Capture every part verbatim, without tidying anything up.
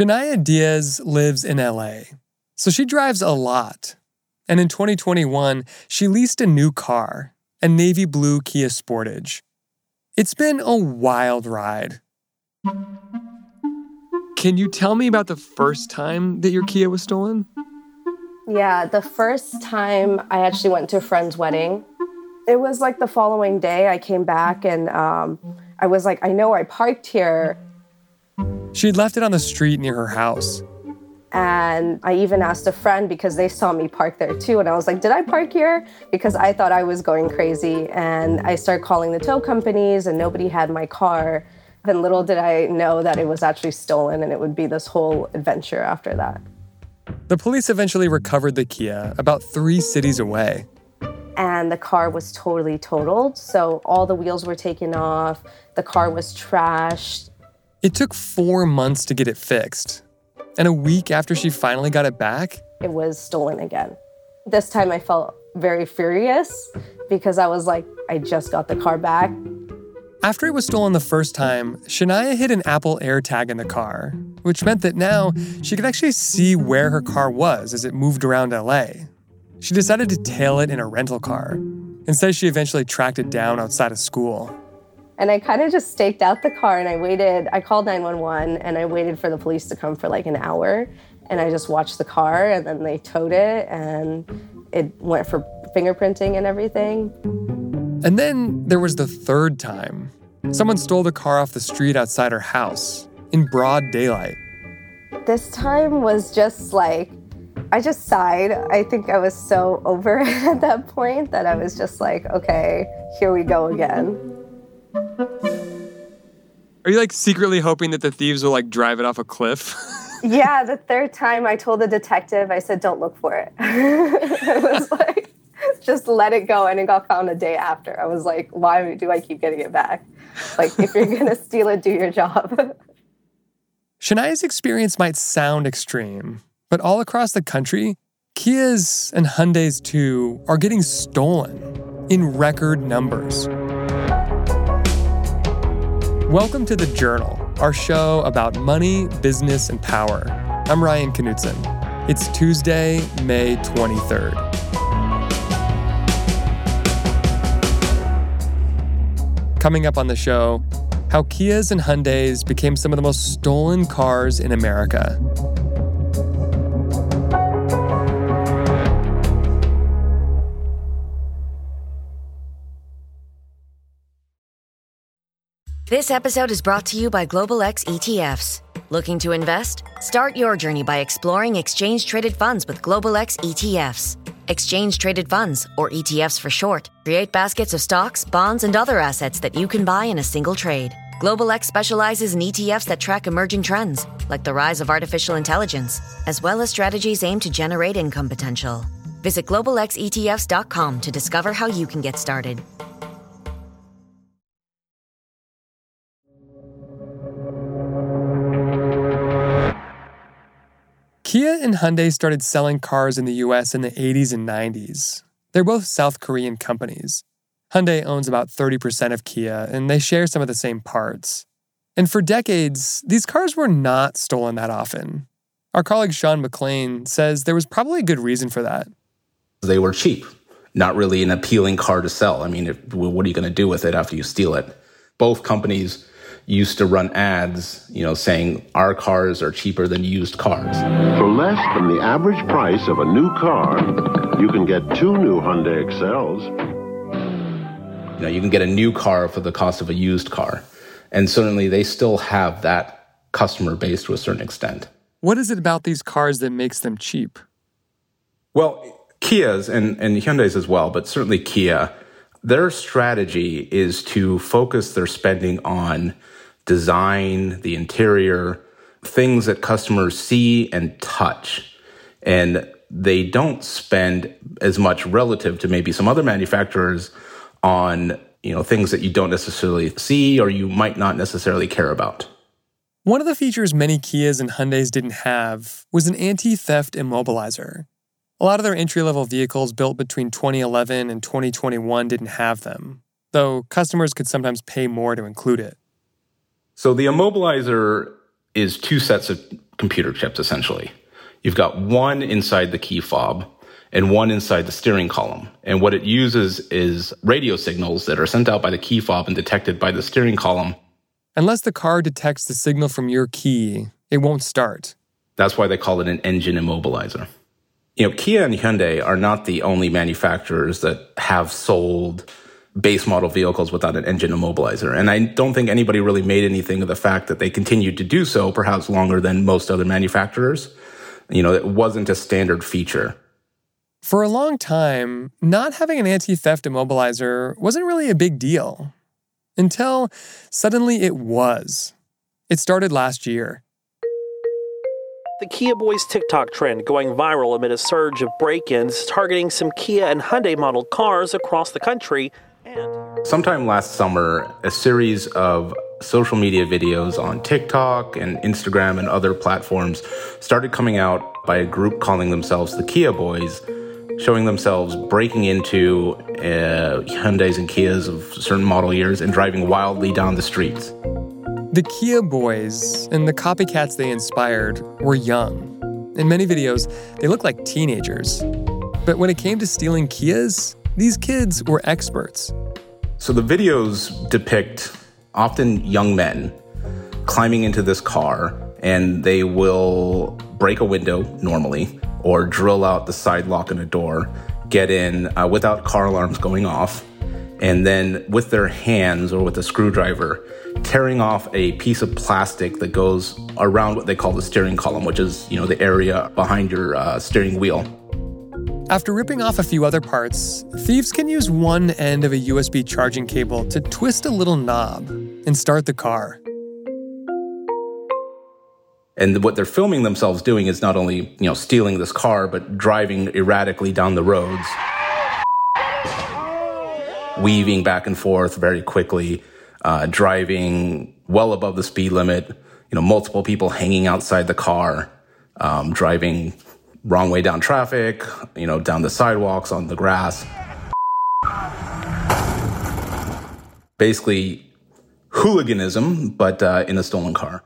Shania Diaz lives in L A, so she drives a lot. And in twenty twenty-one, she leased a new car, a navy blue Kia Sportage. It's been a wild ride. Can you tell me about the first time that your Kia was stolen? Yeah, the first time I actually went to a friend's wedding. It was like the following day I came back and um, I was like, I know I parked here. She'd left it on the street near her house. And I even asked a friend because they saw me park there too. And I was like, did I park here? Because I thought I was going crazy. And I started calling the tow companies and nobody had my car. And little did I know that it was actually stolen and it would be this whole adventure after that. The police eventually recovered the Kia about three cities away. And the car was totally totaled. So all the wheels were taken off. The car was trashed. It took four months to get it fixed. And a week after she finally got it back, it was stolen again. This time I felt very furious because I was like, I just got the car back. After it was stolen the first time, Shania hid an Apple AirTag in the car, which meant that now she could actually see where her car was as it moved around L A. She decided to tail it in a rental car and says she eventually tracked it down outside of school. And I kind of just staked out the car and I waited. I called nine one one and I waited for the police to come for like an hour. And I just watched the car and then they towed it and it went for fingerprinting and everything. And then there was the third time. Someone stole the car off the street outside her house in broad daylight. This time was just like, I just sighed. I think I was so over it at that point that I was just like, okay, here we go again. Are you like secretly hoping that the thieves will like drive it off a cliff? Yeah, the third time I told the detective, I said, don't look for it. It was like, just let it go. And it got found a day after. I was like, why do I keep getting it back? Like, if you're going to steal it, do your job. Shania's experience might sound extreme, but all across the country, Kias and Hyundais too are getting stolen in record numbers. Welcome to The Journal, our show about money, business, and power. I'm Ryan Knutson. It's Tuesday, May twenty-third. Coming up on the show, how Kias and Hyundais became some of the most stolen cars in America. This episode is brought to you by Global X E T Fs. Looking to invest? Start your journey by exploring exchange-traded funds with Global X E T Fs. Exchange-traded funds, or E T Fs for short, create baskets of stocks, bonds, and other assets that you can buy in a single trade. Global X specializes in E T Fs that track emerging trends, like the rise of artificial intelligence, as well as strategies aimed to generate income potential. Visit global x e t f s dot com to discover how you can get started. Kia and Hyundai started selling cars in the U S in the eighties and nineties. They're both South Korean companies. Hyundai owns about thirty percent of Kia, and they share some of the same parts. And for decades, these cars were not stolen that often. Our colleague Sean McLean says there was probably a good reason for that. They were cheap, not really an appealing car to sell. I mean, if, what are you going to do with it after you steal it? Both companies used to run ads, you know, saying our cars are cheaper than used cars. For less than the average price of a new car, you can get two new Hyundai Excels. You know, you can get a new car for the cost of a used car. And certainly they still have that customer base to a certain extent. What is it about these cars that makes them cheap? Well, Kias and, and Hyundais as well, but certainly Kia, their strategy is to focus their spending on design, the interior, things that customers see and touch. And they don't spend as much relative to maybe some other manufacturers on, you know, things that you don't necessarily see or you might not necessarily care about. One of the features many Kias and Hyundais didn't have was an anti-theft immobilizer. A lot of their entry-level vehicles built between twenty eleven and twenty twenty-one didn't have them, though customers could sometimes pay more to include it. So the immobilizer is two sets of computer chips, essentially. You've got one inside the key fob and one inside the steering column. And what it uses is radio signals that are sent out by the key fob and detected by the steering column. Unless the car detects the signal from your key, it won't start. That's why they call it an engine immobilizer. You know, Kia and Hyundai are not the only manufacturers that have sold base model vehicles without an engine immobilizer. And I don't think anybody really made anything of the fact that they continued to do so, perhaps longer than most other manufacturers. You know, it wasn't a standard feature. For a long time, not having an anti-theft immobilizer wasn't really a big deal. Until suddenly it was. It started last year. The Kia Boys TikTok trend going viral amid a surge of break-ins targeting some Kia and Hyundai model cars across the country. And sometime last summer, a series of social media videos on TikTok and Instagram and other platforms started coming out by a group calling themselves the Kia Boys, showing themselves breaking into uh, Hyundais and Kias of certain model years and driving wildly down the streets. The Kia Boys and the copycats they inspired were young. In many videos, they looked like teenagers. But when it came to stealing Kias, these kids were experts. So the videos depict often young men climbing into this car, and they will break a window normally or drill out the side lock in a door, get in uh, without car alarms going off, and then with their hands or with a screwdriver, tearing off a piece of plastic that goes around what they call the steering column, which is, you know, the area behind your uh, steering wheel. After ripping off a few other parts, thieves can use one end of a U S B charging cable to twist a little knob and start the car. And what they're filming themselves doing is not only, you know, stealing this car, but driving erratically down the roads, weaving back and forth very quickly, uh, driving well above the speed limit, you know, multiple people hanging outside the car, um, driving wrong way down traffic, you know, down the sidewalks, on the grass. Basically, hooliganism, but uh, in a stolen car.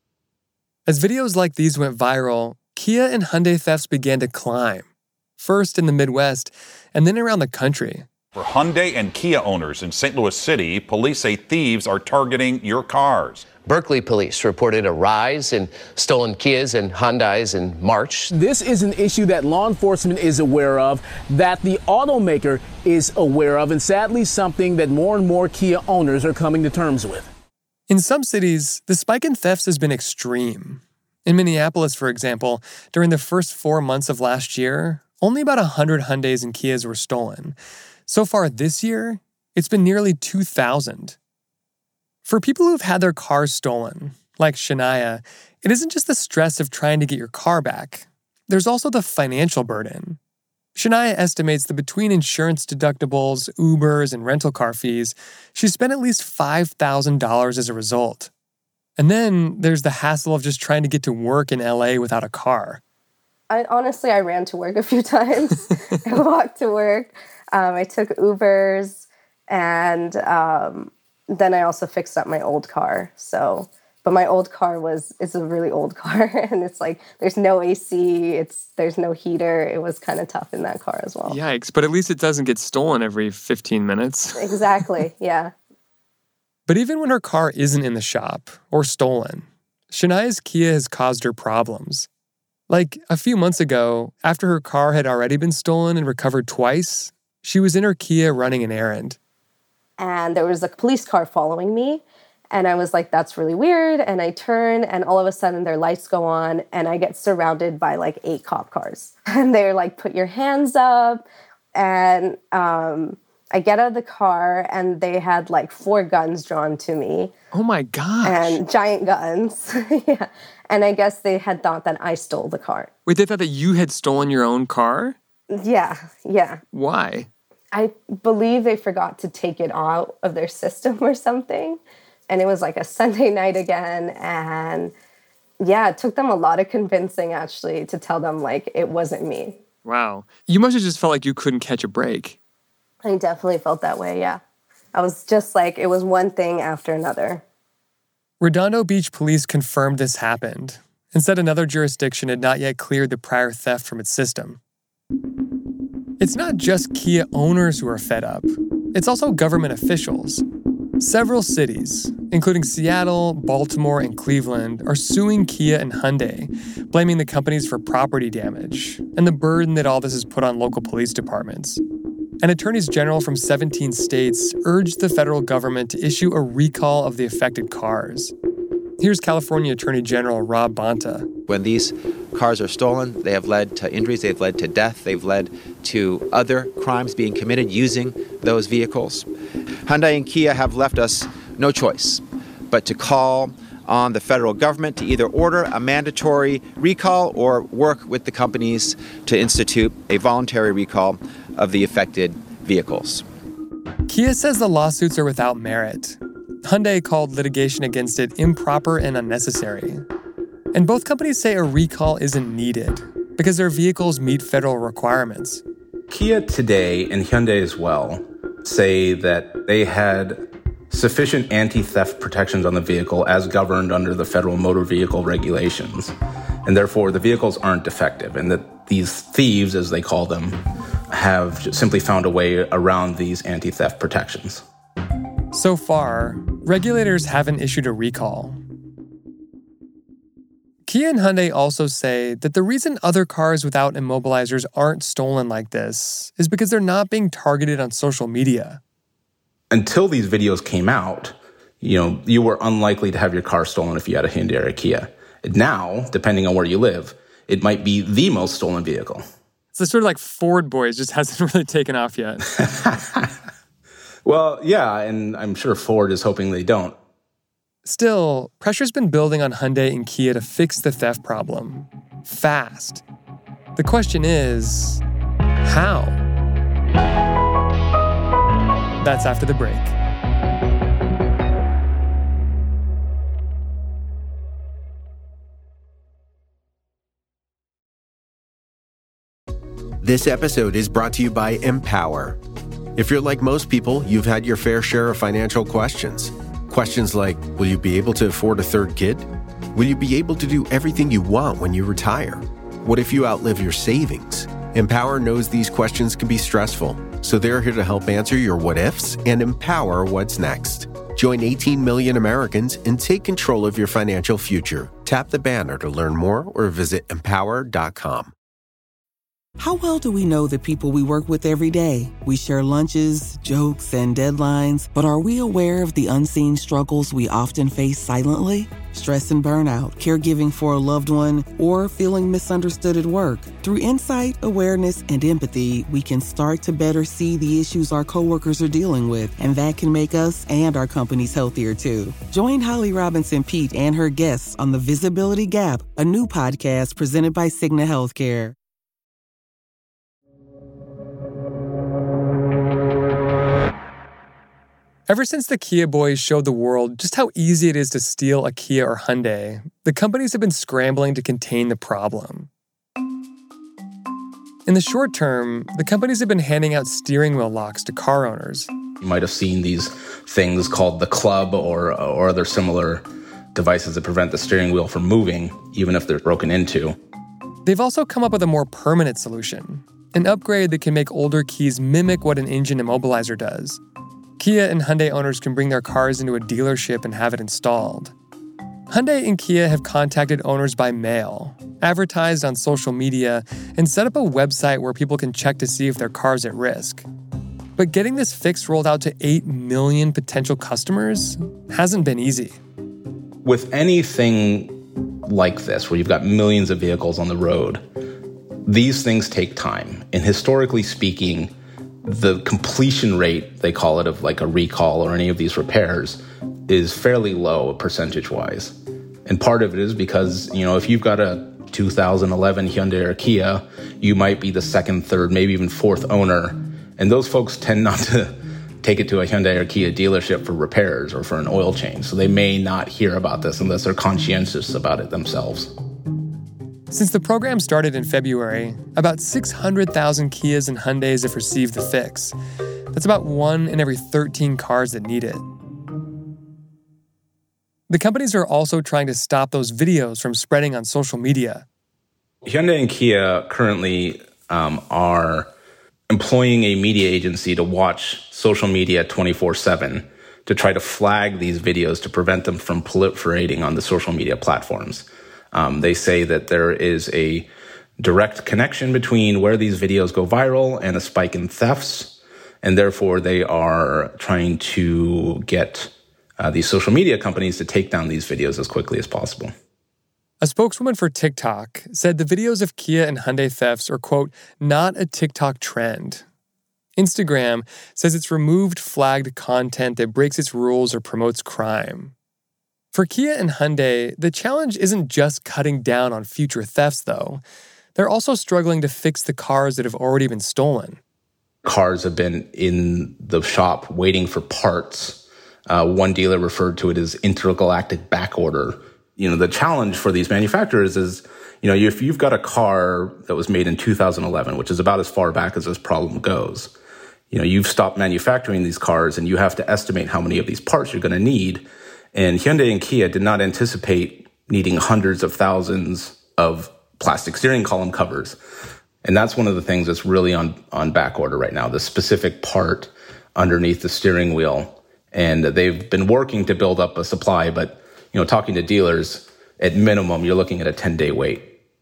As videos like these went viral, Kia and Hyundai thefts began to climb. First in the Midwest, and then around the country. For Hyundai and Kia owners in Saint Louis City, police say thieves are targeting your cars. Berkeley police reported a rise in stolen Kias and Hyundais in March. This is an issue that law enforcement is aware of, that the automaker is aware of, and sadly something that more and more Kia owners are coming to terms with. In some cities, the spike in thefts has been extreme. In Minneapolis, for example, during the first four months of last year, only about one hundred Hyundais and Kias were stolen. So far this year, it's been nearly two thousand. For people who've had their cars stolen, like Shania, it isn't just the stress of trying to get your car back. There's also the financial burden. Shania estimates that between insurance deductibles, Ubers, and rental car fees, she spent at least five thousand dollars as a result. And then there's the hassle of just trying to get to work in L A without a car. I, honestly, I ran to work a few times. I walked to work. Um, I took Ubers, and um, then I also fixed up my old car. So, but my old car was, it's a really old car, and it's like, there's no A C, it's there's no heater. It was kind of tough in that car as well. Yikes, but at least it doesn't get stolen every fifteen minutes. Exactly, yeah. But even when her car isn't in the shop or stolen, Shania's Kia has caused her problems. Like a few months ago, after her car had already been stolen and recovered twice, she was in her Kia running an errand. And there was a police car following me. And I was like, that's really weird. And I turn, and all of a sudden their lights go on, and I get surrounded by like eight cop cars. And they're like, put your hands up. And um, I get out of the car, and they had like four guns drawn to me. Oh my gosh. And giant guns. Yeah. And I guess they had thought that I stole the car. Wait, they thought that you had stolen your own car? Yeah, yeah. Why? I believe they forgot to take it out of their system or something. And it was like a Sunday night again. And yeah, it took them a lot of convincing, actually, to tell them, like, it wasn't me. Wow. You must have just felt like you couldn't catch a break. I definitely felt that way, yeah. I was just like, it was one thing after another. Redondo Beach police confirmed this happened. and said another jurisdiction had not yet cleared the prior theft from its system. It's not just Kia owners who are fed up. It's also government officials. Several cities, including Seattle, Baltimore, and Cleveland, are suing Kia and Hyundai, blaming the companies for property damage and the burden that all this has put on local police departments. And attorneys general from seventeen states urged the federal government to issue a recall of the affected cars. Here's California Attorney General Rob Bonta. When these cars are stolen, they have led to injuries, they've led to death, they've led to other crimes being committed using those vehicles. Hyundai and Kia have left us no choice but to call on the federal government to either order a mandatory recall or work with the companies to institute a voluntary recall of the affected vehicles. Kia says the lawsuits are without merit. Hyundai called litigation against it improper and unnecessary. And both companies say a recall isn't needed because their vehicles meet federal requirements. Kia today, and Hyundai as well, say that they had sufficient anti-theft protections on the vehicle as governed under the federal motor vehicle regulations. And therefore, the vehicles aren't defective, and that these thieves, as they call them, have simply found a way around these anti-theft protections. So far, regulators haven't issued a recall. Kia and Hyundai also say that the reason other cars without immobilizers aren't stolen like this is because they're not being targeted on social media. Until these videos came out, you know, you were unlikely to have your car stolen if you had a Hyundai or a Kia. Now, depending on where you live, it might be the most stolen vehicle. So sort of like Ford Boys just hasn't really taken off yet. Well, yeah, and I'm sure Ford is hoping they don't. Still, pressure's been building on Hyundai and Kia to fix the theft problem. Fast. The question is, how? That's after the break. This episode is brought to you by Empower. If you're like most people, you've had your fair share of financial questions. Questions like, will you be able to afford a third kid? Will you be able to do everything you want when you retire? What if you outlive your savings? Empower knows these questions can be stressful, so they're here to help answer your what-ifs and empower what's next. Join eighteen million Americans and take control of your financial future. Tap the banner to learn more or visit empower dot com. How well do we know the people we work with every day? We share lunches, jokes, and deadlines, but are we aware of the unseen struggles we often face silently? Stress and burnout, caregiving for a loved one, or feeling misunderstood at work. Through insight, awareness, and empathy, we can start to better see the issues our coworkers are dealing with, and that can make us and our companies healthier too. Join Holly Robinson Peete and her guests on The Visibility Gap, a new podcast presented by Cigna Healthcare. Ever since the Kia boys showed the world just how easy it is to steal a Kia or Hyundai, the companies have been scrambling to contain the problem. In the short term, the companies have been handing out steering wheel locks to car owners. You might have seen these things called the club or, or other similar devices that prevent the steering wheel from moving, even if they're broken into. They've also come up with a more permanent solution, an upgrade that can make older keys mimic what an engine immobilizer does. Kia and Hyundai owners can bring their cars into a dealership and have it installed. Hyundai and Kia have contacted owners by mail, advertised on social media, and set up a website where people can check to see if their car's at risk. But getting this fix rolled out to eight million potential customers hasn't been easy. With anything like this, where you've got millions of vehicles on the road, these things take time. And historically speaking, the completion rate, they call it, of like a recall or any of these repairs is fairly low percentage-wise. And part of it is because, you know, if you've got a two thousand eleven Hyundai or Kia, you might be the second, third, maybe even fourth owner. And those folks tend not to take it to a Hyundai or Kia dealership for repairs or for an oil change. So they may not hear about this unless they're conscientious about it themselves. Since the program started in February, about six hundred thousand Kias and Hyundais have received the fix. That's about one in every thirteen cars that need it. The companies are also trying to stop those videos from spreading on social media. Hyundai and Kia currently um, are employing a media agency to watch social media twenty-four seven to try to flag these videos to prevent them from proliferating on the social media platforms. Um, they say that there is a direct connection between where these videos go viral and a spike in thefts, and therefore they are trying to get uh, these social media companies to take down these videos as quickly as possible. A spokeswoman for TikTok said the videos of Kia and Hyundai thefts are, quote, not a TikTok trend. Instagram says it's removed flagged content that breaks its rules or promotes crime. For Kia and Hyundai, the challenge isn't just cutting down on future thefts, though. They're also struggling to fix the cars that have already been stolen. Cars have been in the shop waiting for parts. Uh, one dealer referred to it as intergalactic backorder. You know, the challenge for these manufacturers is, you know, if you've got a car that was made in two thousand eleven, which is about as far back as this problem goes, you know, you've stopped manufacturing these cars and you have to estimate how many of these parts you're going to need. And Hyundai and Kia did not anticipate needing hundreds of thousands of plastic steering column covers. And that's one of the things that's really on, on back order right now, the specific part underneath the steering wheel. And they've been working to build up a supply, but you know, talking to dealers, at minimum, you're looking at a ten-day wait.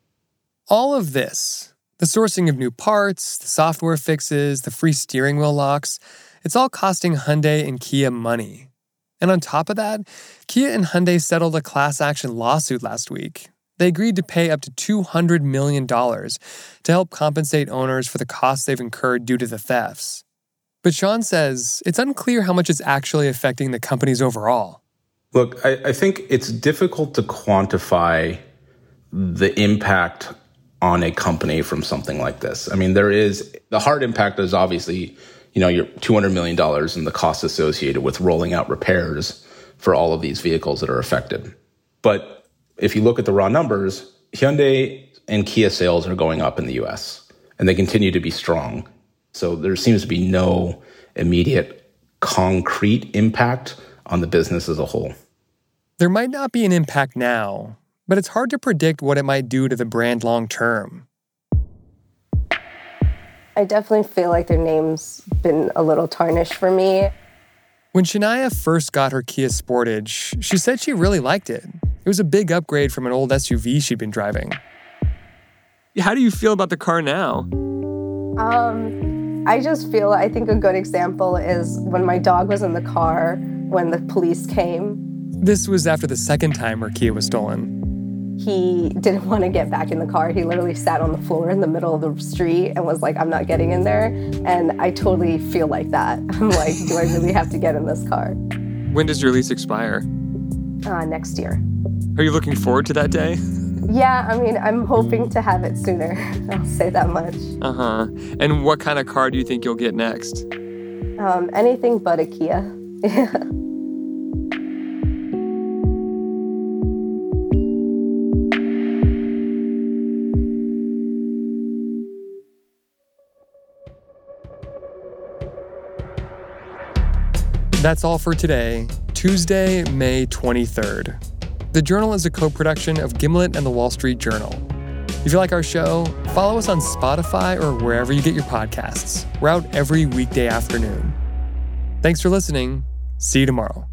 All of this, the sourcing of new parts, the software fixes, the free steering wheel locks, it's all costing Hyundai and Kia money. And on top of that, Kia and Hyundai settled a class action lawsuit last week. They agreed to pay up to two hundred million dollars to help compensate owners for the costs they've incurred due to the thefts. But Sean says it's unclear how much it's actually affecting the companies overall. Look, I, I think it's difficult to quantify the impact on a company from something like this. I mean, there is, the hard impact is obviously, you know, your two hundred million dollars and the costs associated with rolling out repairs for all of these vehicles that are affected. But if you look at the raw numbers, Hyundai and Kia sales are going up in the U S, and they continue to be strong. So there seems to be no immediate concrete impact on the business as a whole. There might not be an impact now, but it's hard to predict what it might do to the brand long term. I definitely feel like their name's been a little tarnished for me. When Shania first got her Kia Sportage, she said she really liked it. It was a big upgrade from an old S U V she'd been driving. How do you feel about the car now? Um, I just feel, I think a good example is when my dog was in the car when the police came. This was after the second time her Kia was stolen. He didn't want to get back in the car. He literally sat on the floor in the middle of the street and was like, I'm not getting in there. And I totally feel like that. I'm like, do I really have to get in this car? When does your lease expire? Uh, next year. Are you looking forward to that day? Yeah, I mean, I'm hoping to have it sooner. I'll say that much. Uh-huh. And what kind of car do you think you'll get next? Um, anything but a Kia. That's all for today, Tuesday, May twenty-third. The Journal is a co-production of Gimlet and The Wall Street Journal. If you like our show, follow us on Spotify or wherever you get your podcasts. We're out every weekday afternoon. Thanks for listening. See you tomorrow.